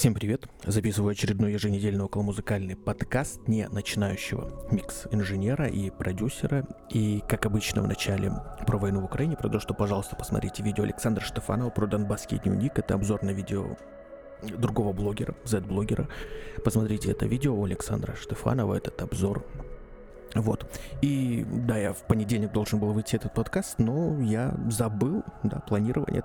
Всем привет! Записываю очередной еженедельный околомузыкальный подкаст не начинающего микс-инженера и продюсера. И, как обычно, в начале про войну в Украине, про то, что, пожалуйста, посмотрите видео Александра Штефанова про Донбасский дневник. Это обзор на видео другого блогера, Z-блогера. Посмотрите это видео у Александра Штефанова, этот обзор. Вот. И да, я в понедельник должен был выйти этот подкаст, но я забыл, да, планирование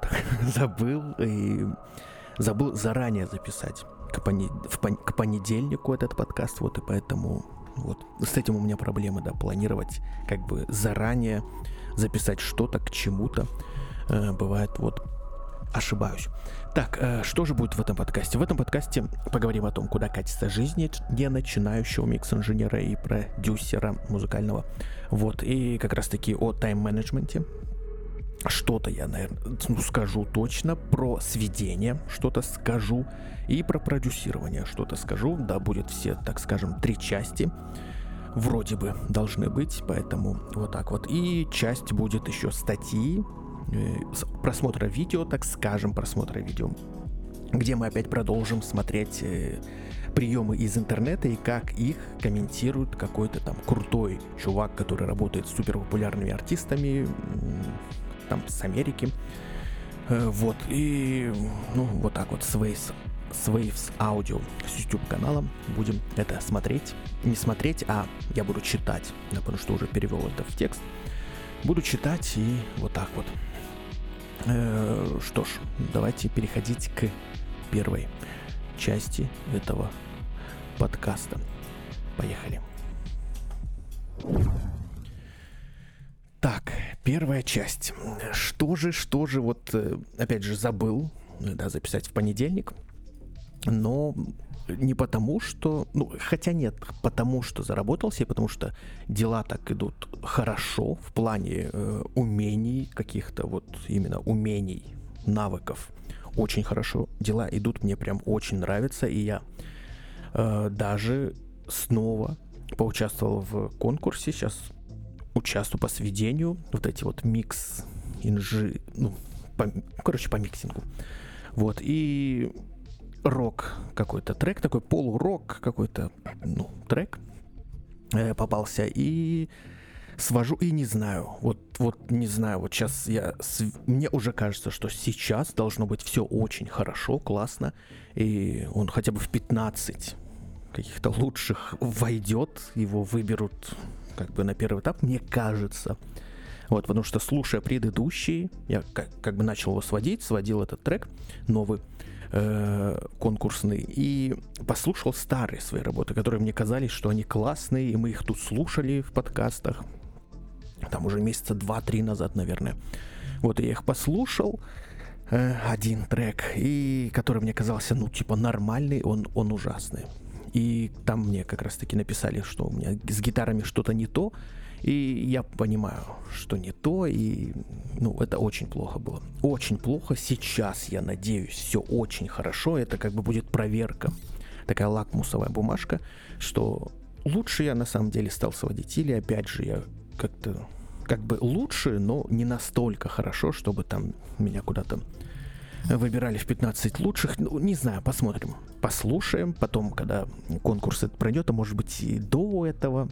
забыл заранее записать к понедельнику этот подкаст, вот, и поэтому вот с этим у меня проблемы, да, планировать как бы заранее записать что-то к чему-то, бывает, вот, ошибаюсь. Так, что же будет в этом подкасте? В этом подкасте поговорим о том, куда катится жизнь не начинающего микс-инженера и продюсера музыкального, вот, и как раз-таки о тайм-менеджменте. Что-то я, наверное, скажу точно, про сведение что-то скажу, и про продюсирование что-то скажу. Да, будет все, так скажем, 3 части, вроде бы должны быть, поэтому вот так вот. И часть будет еще статьи, просмотра видео, так скажем, где мы опять продолжим смотреть приемы из интернета и как их комментирует какой-то там крутой чувак, который работает с суперпопулярными артистами, там, с Америки. Вот, и, ну, вот так вот, с Waves Audio, с YouTube-каналом будем это смотреть. Не смотреть, а я буду читать, да, потому что уже перевел это в текст. Буду читать и вот так вот. Что ж, давайте переходить к первой части этого подкаста. Поехали. Так, первая часть. Что же, вот, опять же, забыл, да, записать в понедельник, но не потому, что, ну, хотя нет, потому что заработался, и потому что дела так идут хорошо в плане умений, каких-то вот именно умений, навыков. Очень хорошо дела идут, мне прям очень нравится, и я даже снова поучаствовал в конкурсе, сейчас участвую по сведению, вот эти вот по миксингу. Вот, и рок какой-то трек, такой полурок какой-то, ну, трек попался, и свожу, и не знаю, вот не знаю, вот сейчас мне уже кажется, что сейчас должно быть все очень хорошо, классно, и он хотя бы в 15 каких-то лучших войдет, его выберут как бы на первый этап, мне кажется. Вот, потому что, слушая предыдущий, я как бы начал его сводил этот трек новый, конкурсный, и послушал старые свои работы, которые мне казались, что они классные, и мы их тут слушали в подкастах, там уже месяца 2-3 назад, наверное. Вот, я их послушал, один трек, и который мне казался, ну, типа, нормальный, он ужасный. И там мне как раз-таки написали, что у меня с гитарами что-то не то, и я понимаю, что не то, и, ну, это очень плохо было. Очень плохо. Сейчас, я надеюсь, все очень хорошо. Это как бы будет проверка, такая лакмусовая бумажка, что лучше я на самом деле стал сводить, или опять же я как-то, как бы лучше, но не настолько хорошо, чтобы там меня куда-то выбирали в 15 лучших, ну, не знаю, посмотрим, послушаем, потом, когда конкурс этот пройдет, а может быть и до этого,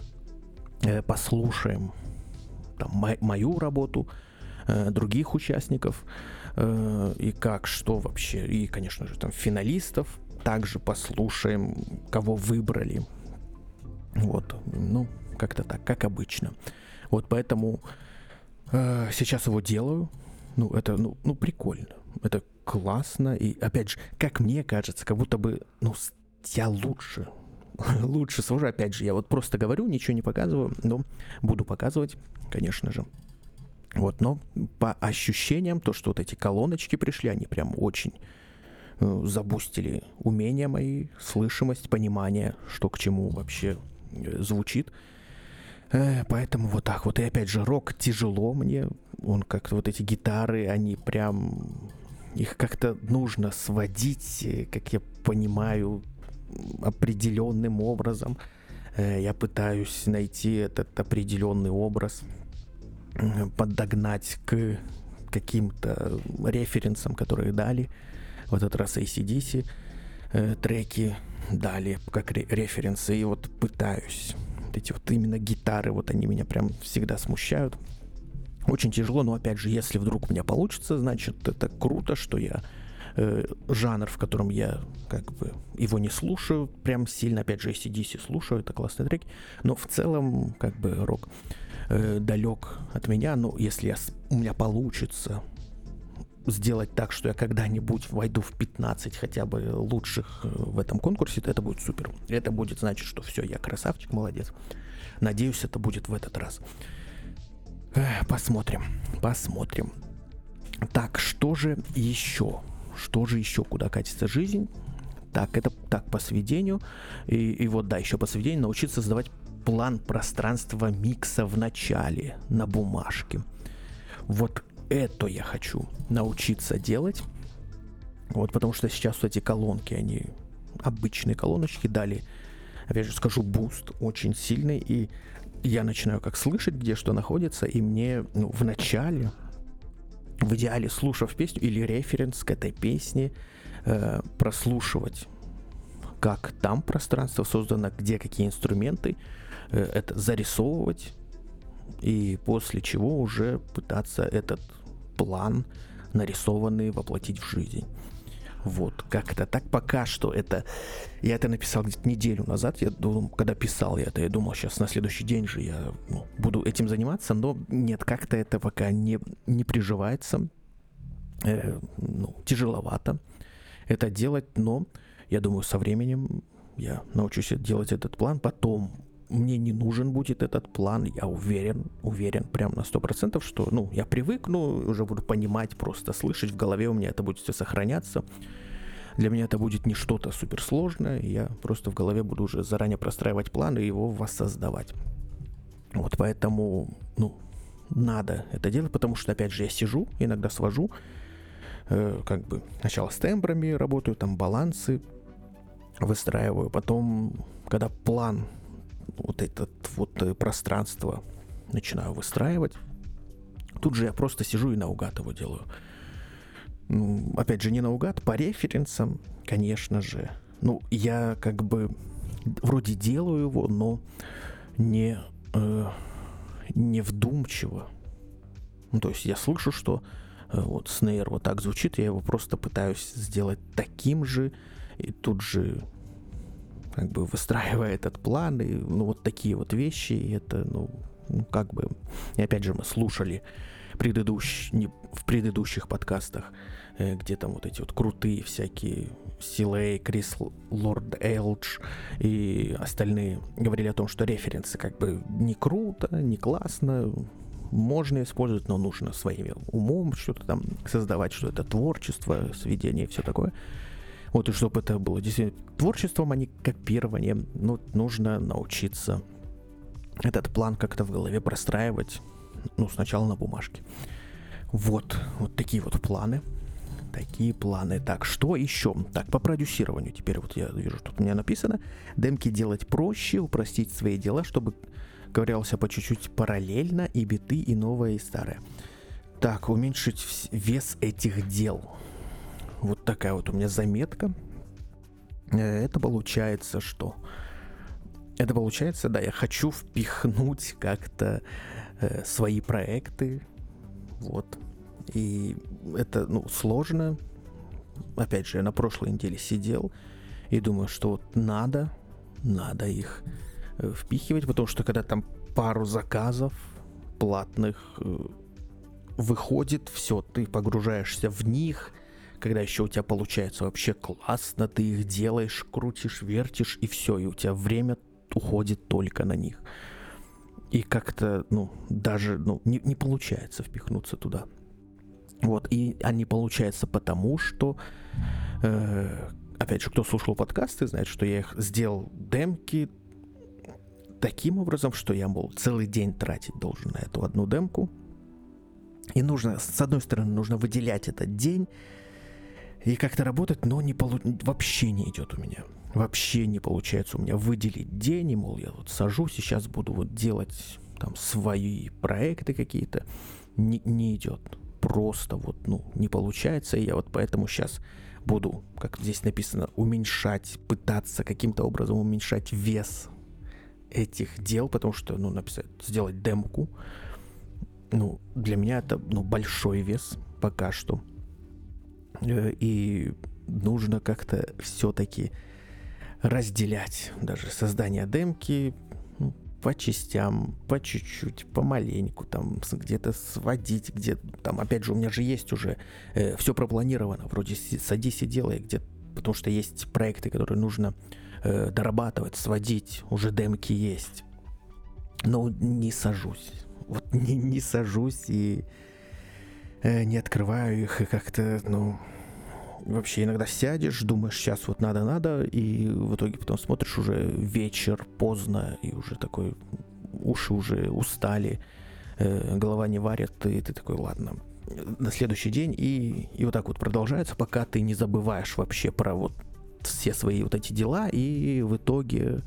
послушаем там мою работу, других участников, и как, что вообще, и, конечно же, там финалистов, также послушаем, кого выбрали, вот, ну, как-то так, как обычно, вот, поэтому сейчас его делаю, ну, это, ну, прикольно, это классно, и, опять же, как мне кажется, как будто бы, ну, я лучше свожу, опять же, я вот просто говорю, ничего не показываю, но буду показывать, конечно же, вот, но по ощущениям, то, что вот эти колоночки пришли, они прям очень забустили умения мои, слышимость, понимание, что к чему вообще звучит, поэтому вот так вот, и опять же, рок тяжело мне, он как-то, вот эти гитары, они прям, их как-то нужно сводить, как я понимаю, определенным образом. Я пытаюсь найти этот определенный образ, подогнать к каким-то референсам, которые дали. В этот раз AC/DC. треки дали как референсы, и вот пытаюсь. Вот эти вот именно гитары, вот они меня прям всегда смущают. Очень тяжело, но опять же, если вдруг у меня получится, значит, это круто, что я жанр, в котором я как бы его не слушаю прям сильно, опять же, AC/DC слушаю, это классные треки, но в целом как бы рок далек от меня, но если у меня получится сделать так, что я когда-нибудь войду в 15 хотя бы лучших в этом конкурсе, то это будет супер. Это будет значить, что все, я красавчик, молодец. Надеюсь, это будет в этот раз. Посмотрим. Так, что же еще? Куда катится жизнь? Так, это так по сведению. И вот, да, еще по сведению научиться создавать план пространства микса в начале на бумажке. Вот это я хочу научиться делать. Вот, потому что сейчас вот эти колонки, они обычные колоночки дали, опять же скажу, буст очень сильный, и я начинаю как слышать, где что находится, и мне в начале, в идеале, слушав песню или референс к этой песне, прослушивать, как там пространство создано, где какие инструменты, это зарисовывать, и после чего уже пытаться этот план нарисованный воплотить в жизнь. Вот, как-то так пока что это... Я это написал где-то неделю назад, я думал, когда писал я это, я думал, сейчас на следующий день же я буду этим заниматься, но нет, как-то это пока не приживается, тяжеловато это делать, но я думаю, со временем я научусь делать этот план, потом мне не нужен будет этот план, я уверен прям на 100%, что, я привыкну, уже буду понимать, просто слышать в голове, у меня это будет все сохраняться. Для меня это будет не что-то суперсложное, я просто в голове буду уже заранее простраивать план и его воссоздавать. Вот поэтому, надо это делать, потому что, опять же, я сижу, иногда свожу, сначала с тембрами работаю, там балансы выстраиваю, потом, когда план вот это пространство начинаю выстраивать, тут же я просто сижу и наугад его делаю. Опять же, не наугад, по референсам, конечно же. Я вроде делаю его, но не вдумчиво. То есть я слышу, что снейр вот так звучит, я его просто пытаюсь сделать таким же, и тут же выстраивая этот план, и вот такие вот вещи, и это, и опять же мы слушали в предыдущих подкастах, где там вот эти вот крутые всякие Силэй, Крис Лорд Элдж и остальные говорили о том, что референсы не круто, не классно, можно использовать, но нужно своим умом что-то там создавать, что это творчество, сведение и все такое. Вот, и чтобы это было действительно творчеством, а не копированием, нужно научиться этот план как-то в голове простраивать, сначала на бумажке. Вот такие вот планы. Так, что еще? Так, по продюсированию. Теперь вот я вижу, тут у меня написано: демки делать проще, упростить свои дела, чтобы ковырялся по чуть-чуть параллельно и биты, и новое, и старое. Так, уменьшить вес этих дел. Вот такая вот у меня заметка. Это получается, что? Это получается, да, я хочу впихнуть как-то свои проекты. Вот. И это, сложно. Опять же, я на прошлой неделе сидел и думаю, что вот надо их впихивать, потому что когда там пару заказов платных выходит, все, ты погружаешься в них. Когда еще у тебя получается вообще классно, ты их делаешь, крутишь, вертишь, и все, и у тебя время уходит только на них. И как-то, даже, не получается впихнуться туда. Вот, и не получается потому, что, опять же, кто слушал подкасты, знает, что я их сделал демки таким образом, что я, целый день тратить должен на эту одну демку. И нужно, с одной стороны, нужно выделять этот день и как-то работать, но вообще не идет у меня. Вообще не получается у меня выделить день, и, я вот сажусь, сейчас буду делать там свои проекты какие-то. Не идет. Просто не получается, и я вот поэтому сейчас буду, как здесь написано, уменьшать, пытаться каким-то образом уменьшать вес этих дел, потому что, написать, сделать демку, для меня это, большой вес пока что. И нужно как-то все-таки разделять даже создание демки по частям, по чуть-чуть, помаленьку, там где-то сводить, где-то там, опять же, у меня же есть уже все пропланировано, вроде садись и делай, потому что есть проекты, которые нужно дорабатывать, сводить, уже демки есть. Но не сажусь. Вот не сажусь и не открываю их, и как-то, вообще иногда сядешь, думаешь, сейчас вот надо, и в итоге потом смотришь уже вечер, поздно, и уже такой, уши уже устали, голова не варит, и ты такой, ладно, на следующий день, и вот так вот продолжается, пока ты не забываешь вообще про вот все свои вот эти дела, и в итоге,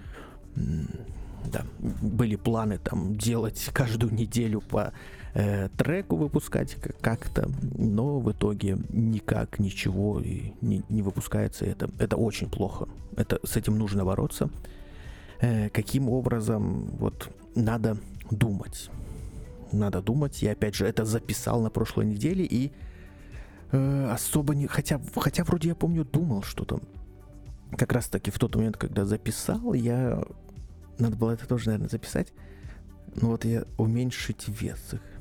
да, были планы там делать каждую неделю по треку выпускать как-то, но в итоге никак ничего и не выпускается. Это очень плохо. С этим нужно бороться. Каким образом? Вот надо думать. Надо думать. Я опять же это записал на прошлой неделе и особо не... Хотя вроде я помню, думал что-то. Как раз таки в тот момент, когда записал, надо было это тоже, наверное, записать. Я уменьшить вес их.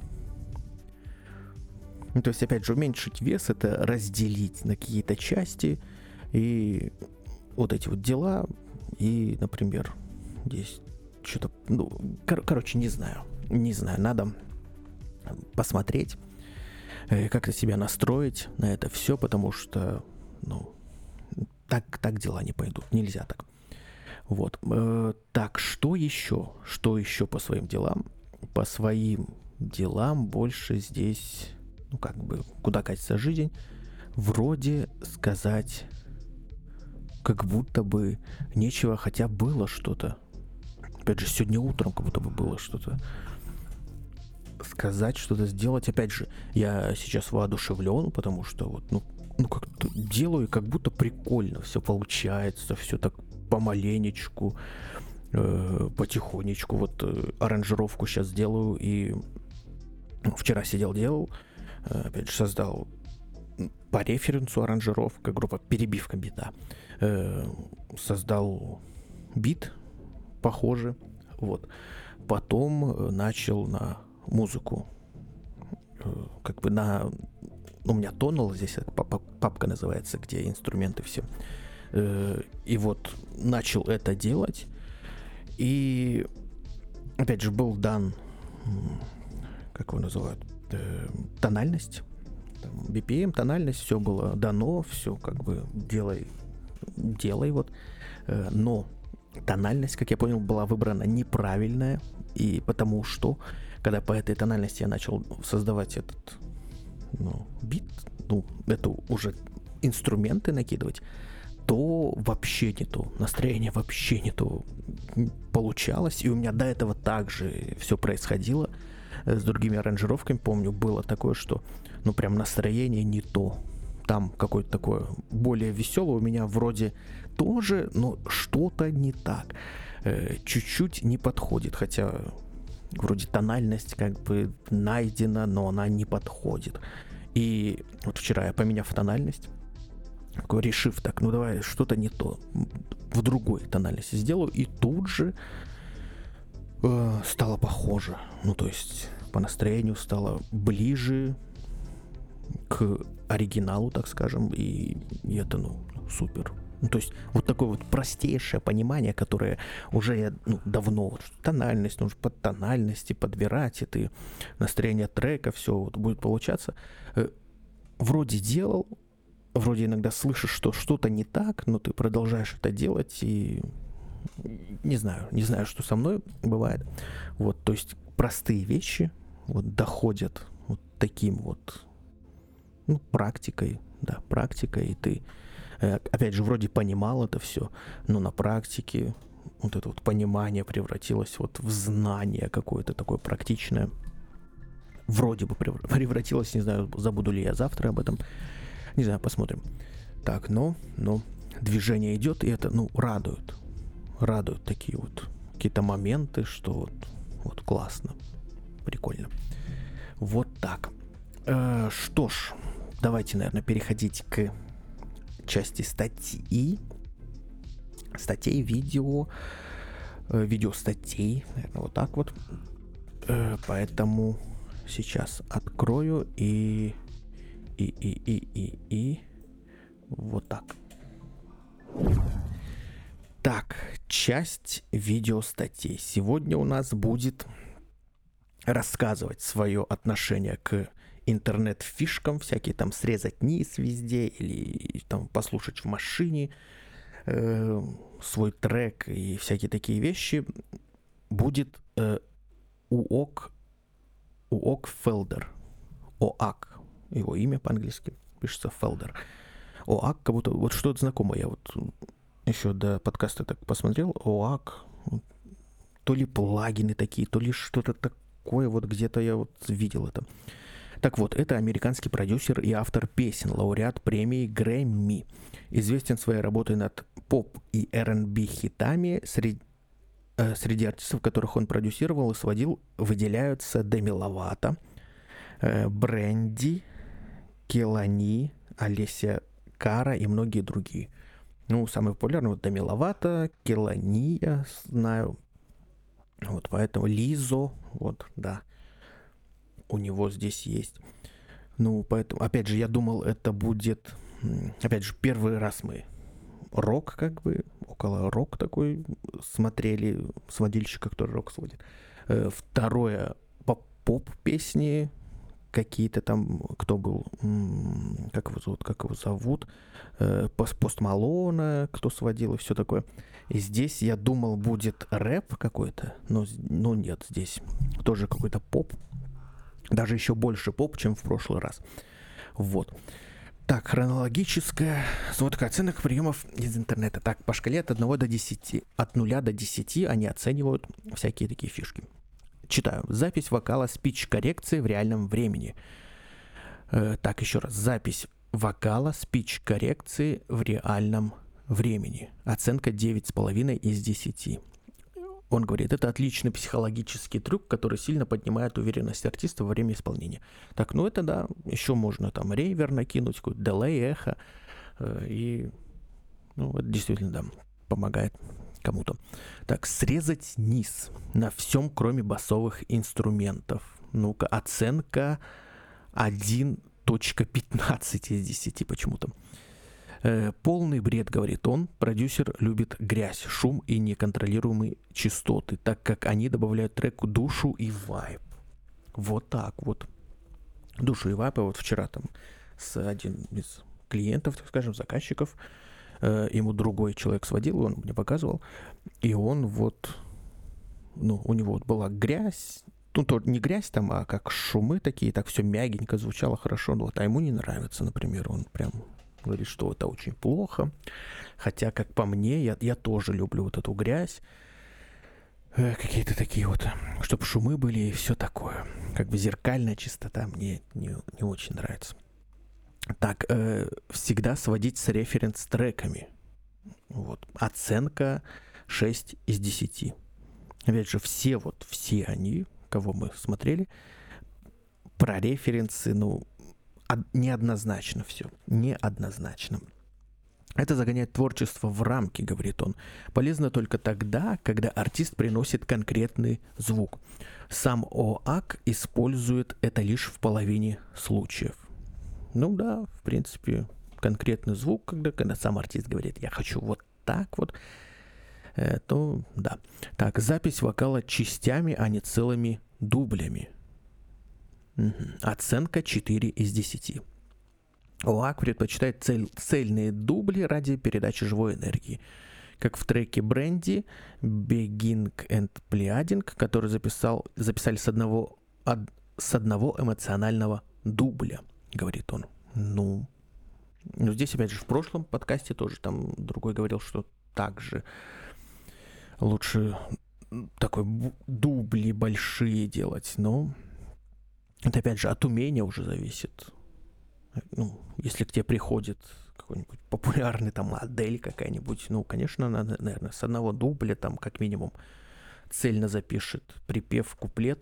То есть, опять же, уменьшить вес — это разделить на какие-то части и вот эти вот дела. И, например, здесь что-то... короче, не знаю. Надо посмотреть, как-то себя настроить на это все, потому что, так дела не пойдут. Нельзя так. Вот. Так, что еще? Что еще по своим делам? По своим делам больше здесь, куда катится жизнь? Вроде сказать, как будто бы нечего, хотя было что-то. Опять же, сегодня утром как будто бы было что-то. Сказать, что-то сделать. Опять же, я сейчас воодушевлен, потому что как-то делаю, как будто прикольно все получается, все так помаленечку, потихонечку. Вот аранжировку сейчас делаю, и вчера делал, опять же создал по референсу аранжировка, группа перебивка бита. Создал бит, похоже, вот. Потом начал на музыку, у меня Tonal здесь папка называется, где инструменты все. И вот начал это делать. И опять же был дан, как его называют, тональность, BPM, тональность, все было дано, все как бы делай вот. Но тональность, как я понял, была выбрана неправильная, и потому что, когда по этой тональности я начал создавать этот бит, это уже инструменты накидывать, то вообще не то, настроение вообще не то получалось, и у меня до этого также все происходило с другими аранжировками. Помню, было такое, что прям настроение не то, там какое-то такое более веселое, у меня вроде тоже, но что-то не так, чуть-чуть не подходит, хотя вроде тональность как бы найдена, но она не подходит. И вот вчера я, поменяв тональность, решив так, давай что-то не то, в другой тональности сделаю, и тут же стало похоже. То есть по настроению стало ближе к оригиналу, так скажем, и это, супер. То есть вот такое вот простейшее понимание, которое уже я давно, тональность, нужно под тональности подбирать, это настроение трека, все вот будет получаться. Вроде делал, вроде иногда слышишь, что что-то не так, но ты продолжаешь это делать, и не знаю, что со мной бывает. Вот, то есть простые вещи вот доходят вот таким вот, практикой, и ты, опять же, вроде понимал это все, но на практике вот это вот понимание превратилось вот в знание какое-то такое практичное. Вроде бы превратилось, не знаю, забуду ли я завтра об этом. Не знаю, посмотрим. так, но движение идет, и это, радует. Радуют такие вот какие-то моменты, что вот классно, прикольно. Вот так. Что ж, давайте, наверное, переходить к части статей, видеостатей, наверное, вот так вот. Поэтому сейчас открою и вот так. Так, часть видеостатей. Сегодня у нас будет рассказывать свое отношение к интернет-фишкам, всякие там срезать низ везде или там послушать в машине свой трек и всякие такие вещи. Будет ОАК Фелдер. ОАК. Его имя по-английски пишется Фелдер. ОАК, как будто вот что-то знакомое. Я вот еще до подкаста так посмотрел. ОАК. То ли плагины такие, то ли что-то такое. Вот где-то я вот видел это. Так вот, это американский продюсер и автор песен, лауреат премии Грэмми. Известен своей работой над поп и R&B хитами. Среди артистов, которых он продюсировал и сводил, выделяются Деми Ловато, Брэнди, Келани, Олеся Кара и многие другие. Самый популярный вот Деми Ловато, Келани, я знаю. Вот, поэтому Лизо, вот, да, у него здесь есть. Поэтому, опять же, я думал, это будет, опять же, первый раз мы рок, как бы, около рок такой смотрели, сводильщика, который рок сводит. Второе, поп-песни, какие-то там, кто был, как его зовут, Пост Малона, кто сводил и все такое. И здесь я думал, будет рэп какой-то, но нет, здесь тоже какой-то поп, даже еще больше поп, чем в прошлый раз. Вот. Так, хронологическая сводка оценок приемов из интернета. Так, по шкале от 1 до 10. От 0 до 10 они оценивают всякие такие фишки. Читаю. Запись вокала спич-коррекции в реальном времени. Так, еще раз. Запись вокала спич-коррекции в реальном времени. Оценка 9,5 из 10. Он говорит, это отличный психологический трюк, который сильно поднимает уверенность артиста во время исполнения. Так, это да, еще можно там рейвер накинуть, какой-то делей, эхо. И, это действительно, да, помогает кому-то. Так, срезать низ на всем, кроме басовых инструментов. Ну-ка, оценка 1,15 из 10 почему-то. Полный бред, говорит он. Продюсер любит грязь, шум и неконтролируемые частоты, так как они добавляют треку душу и вайб. Вот так вот. Душу и вайб. Вот вчера там с одним из клиентов, так скажем, заказчиков, ему другой человек сводил, он мне показывал, и он вот, у него вот была грязь, то не грязь там, а как шумы такие, так все мягенько звучало хорошо, а ему не нравится, например, он прям говорит, что это очень плохо, хотя, как по мне, я тоже люблю вот эту грязь, какие-то такие вот, чтобы шумы были и все такое, как бы зеркальная чистота мне не очень нравится. Так, всегда сводить с референс-треками. Вот. Оценка 6 из 10. Опять же, все они, кого мы смотрели, про референсы, неоднозначно все. Неоднозначно. Это загоняет творчество в рамки, говорит он. Полезно только тогда, когда артист приносит конкретный звук. Сам ОАК использует это лишь в половине случаев. Да, в принципе, конкретный звук, когда сам артист говорит, я хочу вот так вот, то да. Так, запись вокала частями, а не целыми дублями. Оценка 4 из 10. ОАК предпочитает цельные дубли ради передачи живой энергии. Как в треке Брэнди Beginning and Pleading, который записали с одного эмоционального дубля, говорит он. Здесь, опять же, в прошлом подкасте тоже там другой говорил, что также лучше такой дубли большие делать, но это, опять же, от умения уже зависит. Если к тебе приходит какой-нибудь популярный там модель какая-нибудь, ну, конечно, надо, наверное, с одного дубля там как минимум цельно запишет припев, куплет.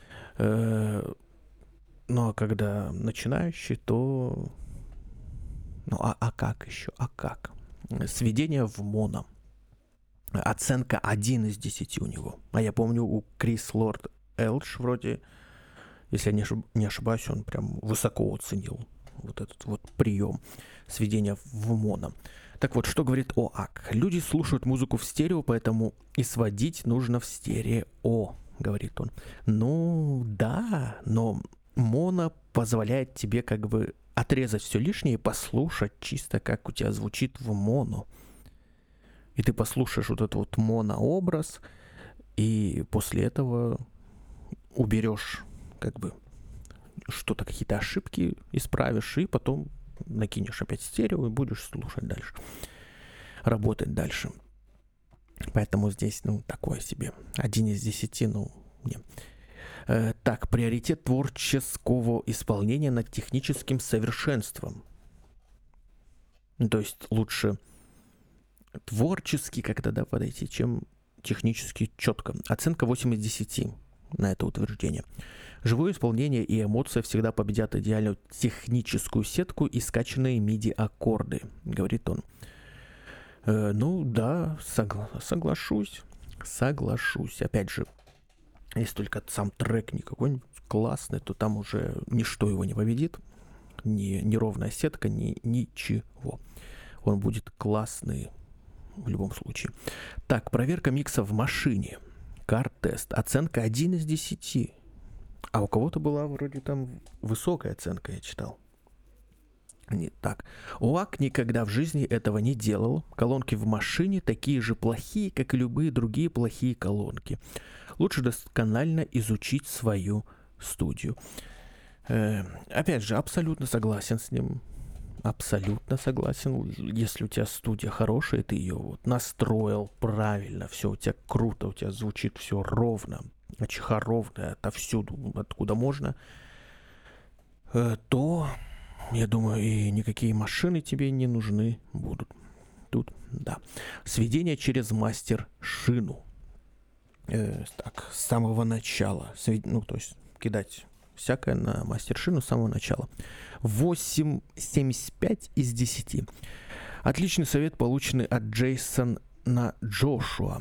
Ну, а когда начинающий, то... Ну, а как еще? А как? Сведение в моно. Оценка 1 из 10 у него. А я помню, у Крис Лорд Элдж вроде, если я не ошибаюсь, он прям высоко оценил вот этот вот прием сведения в моно. Так вот, что говорит ОАК? Люди слушают музыку в стерео, поэтому и сводить нужно в стерео, говорит он. Ну, да, но моно позволяет тебе как бы отрезать все лишнее и послушать чисто, как у тебя звучит в моно. И ты послушаешь вот этот вот монообраз, и после этого уберешь как бы что-то, какие-то ошибки исправишь, и потом накинешь опять стерео и будешь слушать дальше, работать дальше. Поэтому здесь, ну, такое себе. 1 из 10, ну, не. Так, приоритет творческого исполнения над техническим совершенством. То есть лучше творчески как-то, да, подойти, чем технически четко. Оценка 8 из 10 на это утверждение. Живое исполнение и эмоция всегда победят идеальную техническую сетку и скачанные MIDI-аккорды, говорит он. Ну да, соглашусь. Опять же, если только сам трек не какой-нибудь классный, то там уже ничто его не победит. Ни ровная сетка, ничего. Он будет классный в любом случае. Так, проверка микса в машине. Кар-тест. Оценка 1 из 10. А у кого-то была вроде там высокая оценка, я читал. Не так. ОАК никогда в жизни этого не делал. Колонки в машине такие же плохие, как и любые другие плохие колонки. Лучше досконально изучить свою студию. Опять же, абсолютно согласен с ним. Абсолютно согласен. Если у тебя студия хорошая, ты ее вот настроил правильно, все у тебя круто, у тебя звучит все ровно, чиха ровно, отовсюду, откуда можно, то, я думаю, и никакие машины тебе не нужны будут. Тут, да. Сведение через мастер-шину. Так, с самого начала. Ну, то есть кидать всякое на мастер-шину с самого начала. 8,75 из 10. Отличный совет, полученный от Джейсона Джошуа.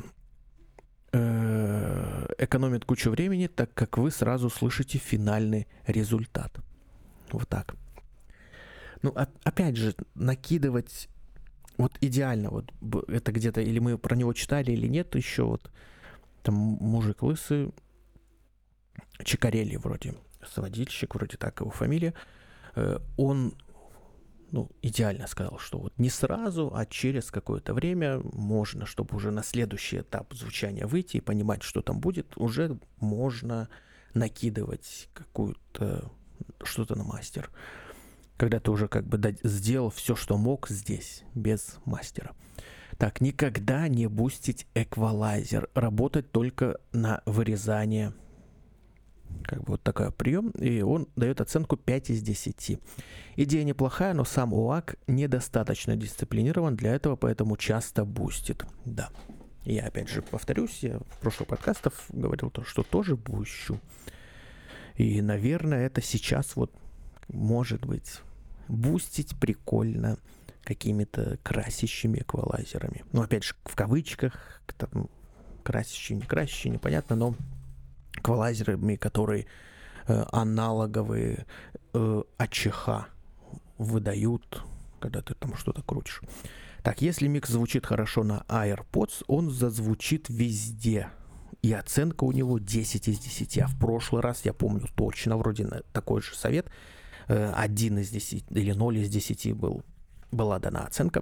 Экономит кучу времени, так как вы сразу слышите финальный результат. Вот так. Ну, опять же, накидывать вот идеально, вот это где-то, или мы про него читали, или нет, еще вот там мужик лысый, Чикарелли вроде, сводильщик, вроде так его фамилия, он, ну, идеально сказал, что вот не сразу, а через какое-то время можно, чтобы уже на следующий этап звучания выйти и понимать, что там будет, уже можно накидывать какую-то, что-то на мастер. Когда ты уже как бы сделал все, что мог здесь, без мастера. Так, никогда не бустить эквалайзер, работать только на вырезание. Как бы вот такой прием, и он дает оценку 5 из 10. Идея неплохая, но сам ОАК недостаточно дисциплинирован для этого, поэтому часто бустит. Да. Я опять же повторюсь, я в прошлых подкастах говорил то, что тоже бущу. И, наверное, это сейчас вот может быть бустить прикольно какими-то красящими эквалайзерами. Ну, опять же, в кавычках, там, красящие, не красящие, непонятно, но эквалайзерами, которые аналоговые АЧХ выдают, когда ты там что-то крутишь. Так, если микс звучит хорошо на AirPods, он зазвучит везде. И оценка у него 10 из 10. А в прошлый раз, я помню точно, вроде такой же совет, 1 из 10 или 0 из 10 была дана оценка.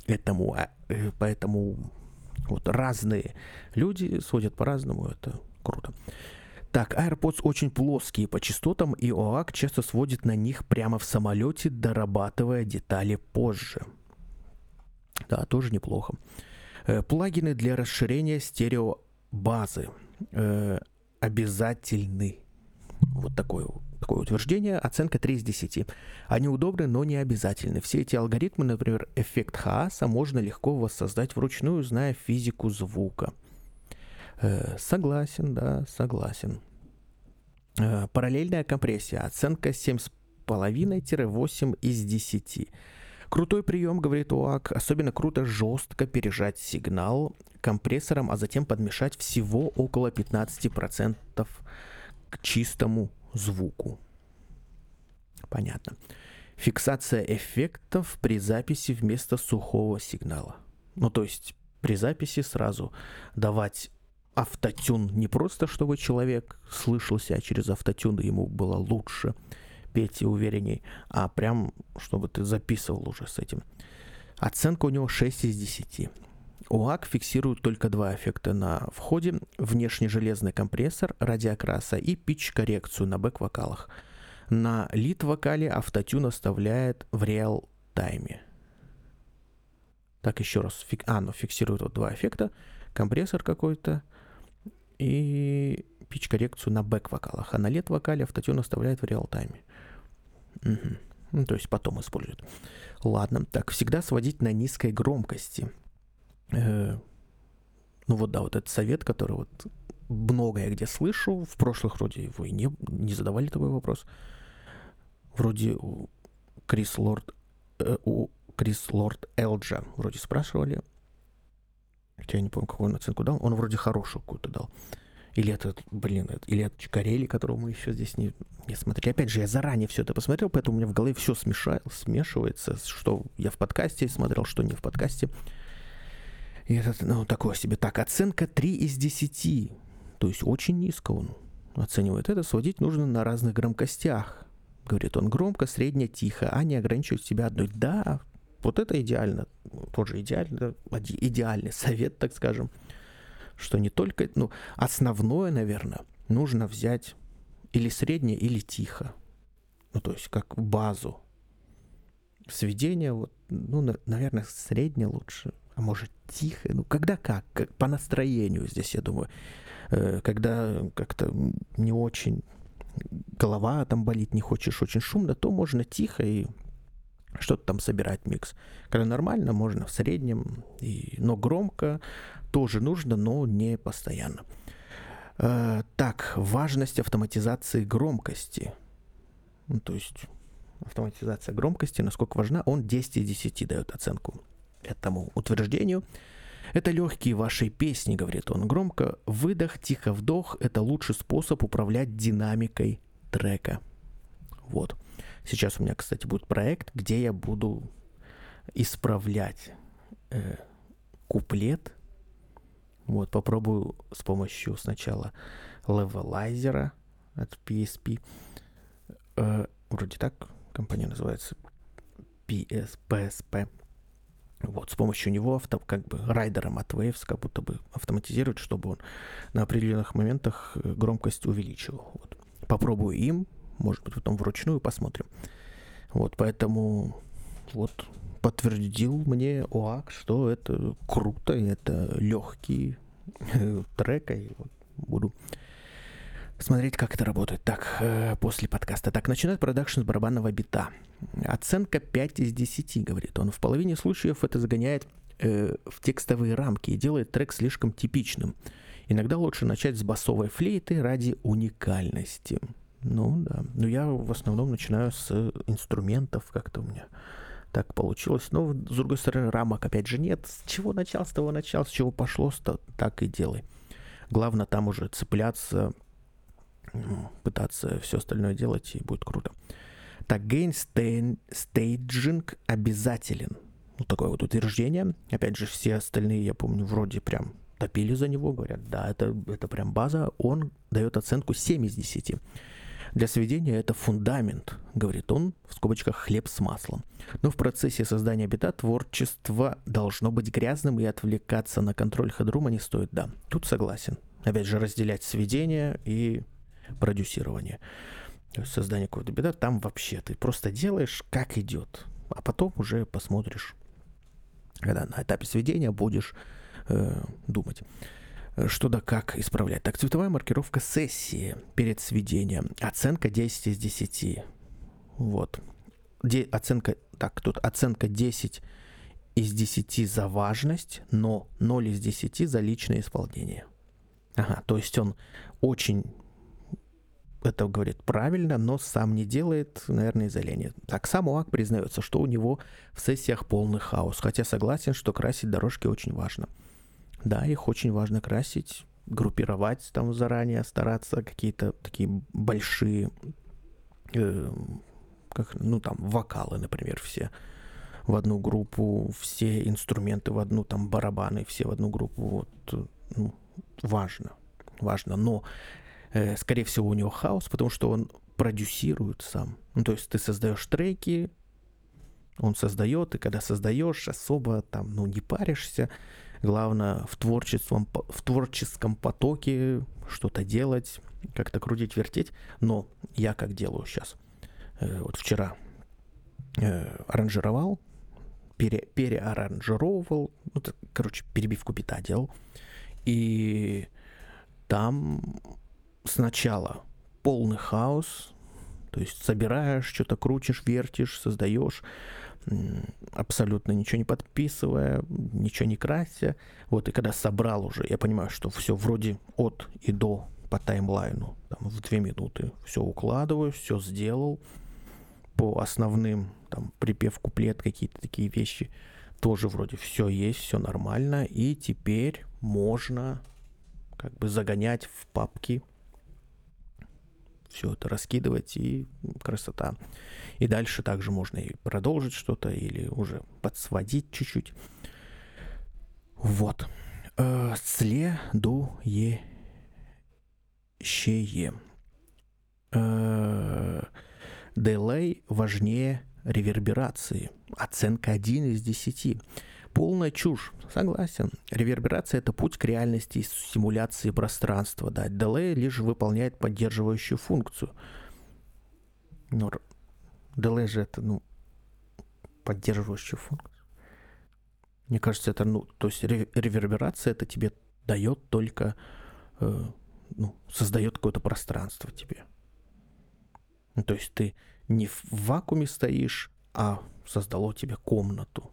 Поэтому вот разные люди сводят по-разному, это круто. Так, AirPods очень плоские по частотам, и ОАК часто сводит на них прямо в самолете, дорабатывая детали позже. Да, тоже неплохо. Плагины для расширения стереобазы обязательны. Вот такое такое утверждение, оценка 3 из 10. Они удобны, но не обязательны. Все эти алгоритмы, например, эффект Хааса, можно легко воссоздать вручную, зная физику звука. Согласен, да, согласен. Параллельная компрессия. Оценка 7,5-8 из 10. Крутой прием, говорит ОАК. Особенно круто жестко пережать сигнал компрессором, а затем подмешать всего около 15% к чистому звуку. Понятно. Фиксация эффектов при записи вместо сухого сигнала. Ну, то есть при записи сразу давать автотюн не просто, чтобы человек слышал себя через автотюн, и ему было лучше петь и уверенней, а прям, чтобы ты записывал уже с этим. Оценка у него 6 из 10. ОАК фиксирует только 2 эффекта на входе: внешний железный компрессор радиокраса и питч-коррекцию на бэк-вокалах. На лид-вокале автотюн оставляет в реал-тайме. Так, еще раз. Фиксирует вот 2 эффекта. Компрессор какой-то и питч-коррекцию на бэк-вокалах. А на лид-вокале автотюн оставляет в реал-тайме. Угу. Ну, то есть потом используют. Ладно. Так, всегда сводить на низкой громкости. Ну вот да, вот этот совет, который вот многое где слышу. В прошлых вроде его и не задавали такой вопрос. Вроде у Крис Лорд Элджа вроде спрашивали. Хотя я не помню, какую он оценку дал. Он вроде хорошую какую-то дал. Или это Чикарелли, которого мы еще здесь не смотрели. Опять же, я заранее все это посмотрел, поэтому у меня в голове все смешивается, что я в подкасте смотрел, что не в подкасте. И это, такое себе. Так, оценка 3 из 10. То есть очень низко он оценивает это. Сводить нужно на разных громкостях. Говорит он: громко, средне, тихо, а не ограничивать себя одной. Да, вот это идеально. Тоже идеальный совет, так скажем. Что не только... основное, наверное, нужно взять или среднее, или тихо. То есть как базу. Сведение, наверное, среднее лучше. А может, тихо. Когда как по настроению здесь, я думаю. Когда как-то не очень... голова там болит, не хочешь очень шумно, то можно тихо и что-то там собирать микс. Когда нормально, можно в среднем, но громко тоже нужно, но не постоянно. Так, важность автоматизации громкости. То есть автоматизация громкости, насколько важна, он 10 из 10 дает оценку этому утверждению. Это легкие вашей песни, говорит он. Громко выдох, тихо вдох – это лучший способ управлять динамикой трека. Вот. Сейчас у меня, кстати, будет проект, где я буду исправлять куплет. Вот, попробую с помощью сначала левелайзера от PSP. Вроде так компания называется. PSP. Вот, с помощью него райдером от Waves как будто бы автоматизировать, чтобы он на определенных моментах громкость увеличивал. Вот. Попробую им, может быть, потом вручную посмотрим. Вот, поэтому вот подтвердил мне ОАК, что это круто, и это легкий трек, и вот буду смотреть, как это работает. Так, после подкаста. Так, начинает продакшн с барабанного бита. Оценка 5 из 10, говорит он. В половине случаев это загоняет в текстовые рамки и делает трек слишком типичным. Иногда лучше начать с басовой флейты ради уникальности. Да. Но я в основном начинаю с инструментов, как-то у меня так получилось. Но, с другой стороны, рамок опять же нет. С чего начал, с того начал, с чего пошло, так и делай. Главное там уже цепляться, пытаться все остальное делать, и будет круто. Так, gain staging обязателен. Такое вот утверждение. Опять же, все остальные, я помню, вроде прям топили за него, говорят, да, это прям база. Он дает оценку 7 из 10. Для сведения это фундамент, говорит он, в скобочках хлеб с маслом. Но в процессе создания бита творчество должно быть грязным, и отвлекаться на контроль хедрума не стоит, да. Тут согласен. Опять же, разделять сведение и продюсирование. То есть создание какого-то бита, там вообще ты просто делаешь, как идет. А потом уже посмотришь, когда на этапе сведения будешь думать. что да как исправлять. Так, цветовая маркировка сессии перед сведением. Оценка 10 из 10. Вот. Тут оценка 10 из 10 за важность, но 0 из 10 за личное исполнение. Ага, то есть он очень это говорит правильно, но сам не делает, наверное, из-за лени. Так, сам УАК признается, что у него в сессиях полный хаос, хотя согласен, что красить дорожки очень важно. Да, их очень важно красить, группировать там заранее, стараться какие-то такие большие, вокалы, например, все в одну группу, все инструменты в одну, там барабаны все в одну группу. Вот, важно, но скорее всего у него хаос, потому что он продюсирует сам. То есть ты создаешь треки, он создает, и когда создаешь, особо там, не паришься. Главное в творческом потоке что-то делать, как-то крутить, вертеть. Но я как делаю сейчас. Вот вчера аранжировал, переаранжировал, перебивку бита делал. И там сначала полный хаос, то есть собираешь, что-то крутишь, вертишь, создаешь, абсолютно ничего не подписывая, ничего не крася. Вот, и когда собрал уже, я понимаю, что все вроде от и до по таймлайну, там, в 2 минуты все укладываю, все сделал. По основным, там, припев, куплет, какие-то такие вещи, тоже вроде все есть, все нормально. И теперь можно как бы загонять в папки, все это раскидывать, и красота. И дальше также можно и продолжить что-то, или уже подсводить чуть-чуть. Вот. Следующее. Делей важнее реверберации. Оценка 1 из 10. Полная чушь, согласен. Реверберация — это путь к реальности из симуляции пространства. Да, делей лишь выполняет поддерживающую функцию. Но делей же это, поддерживающая функция. Мне кажется, это, то есть реверберация это тебе дает только, создает какое-то пространство тебе. То есть ты не в вакууме стоишь, а создало тебе комнату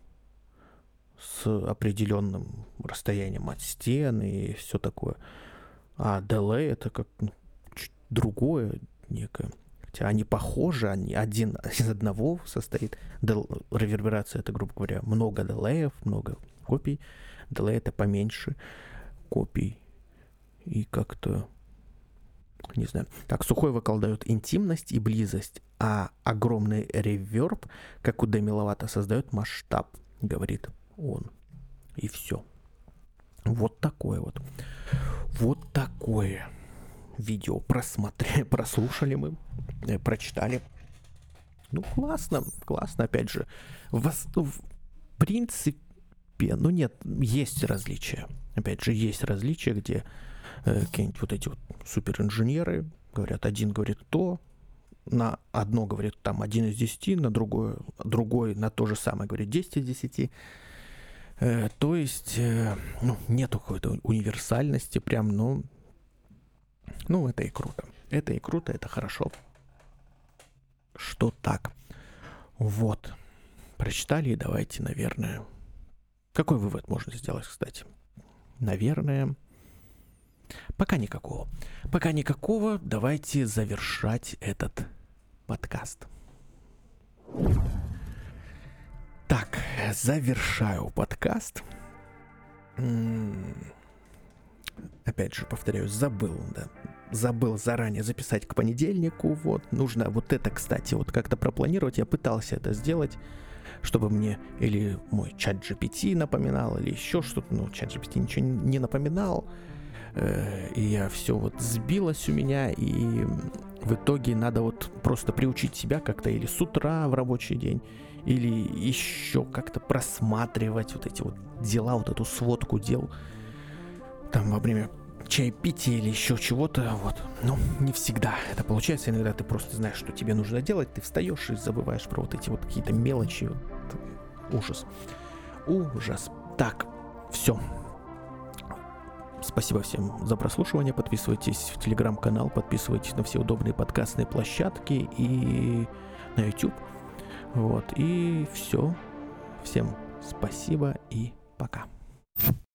с определенным расстоянием от стены и все такое. А delay это как чуть другое некое. Хотя они похожи, они один из одного состоит. Реверберация это, грубо говоря, много делеев, много копий. Delay это поменьше копий. И как-то, не знаю. Так, сухой вокал дает интимность и близость, а огромный реверб, как у Деми Ловато, создает масштаб, говорит он. И все. Вот такое вот. Вот такое видео прослушали мы, прочитали. Классно, опять же. В принципе, нет, есть различия. Опять же, есть различия, где какие-нибудь вот эти вот суперинженеры говорят, один говорит то, на одно говорит там 1 из 10, на другой на то же самое говорит 10 из 10. То есть, нету какой-то универсальности прям, это и круто. Это и круто, это хорошо. Что так. Вот. Прочитали, и давайте, наверное... Какой вывод можно сделать, кстати? Наверное... Пока никакого. Давайте завершать этот подкаст. Так, завершаю подкаст. Опять же, повторяю, забыл заранее записать к понедельнику. Вот, нужно вот это, кстати, вот как-то пропланировать. Я пытался это сделать, чтобы мне или мой чат GPT напоминал, или еще что-то. Чат GPT ничего не напоминал. И я все вот сбилось у меня, и в итоге надо вот просто приучить себя как-то или с утра в рабочий день, или еще как-то просматривать вот эти вот дела, вот эту сводку дел там во время чаепития или еще чего-то, вот. Не всегда это получается, иногда ты просто знаешь, что тебе нужно делать, ты встаешь и забываешь про вот эти вот какие-то мелочи. Ужас. Так, все. Спасибо всем за прослушивание. Подписывайтесь в телеграм-канал, подписывайтесь на все удобные подкастные площадки и на YouTube. Вот, и все. Всем спасибо и пока.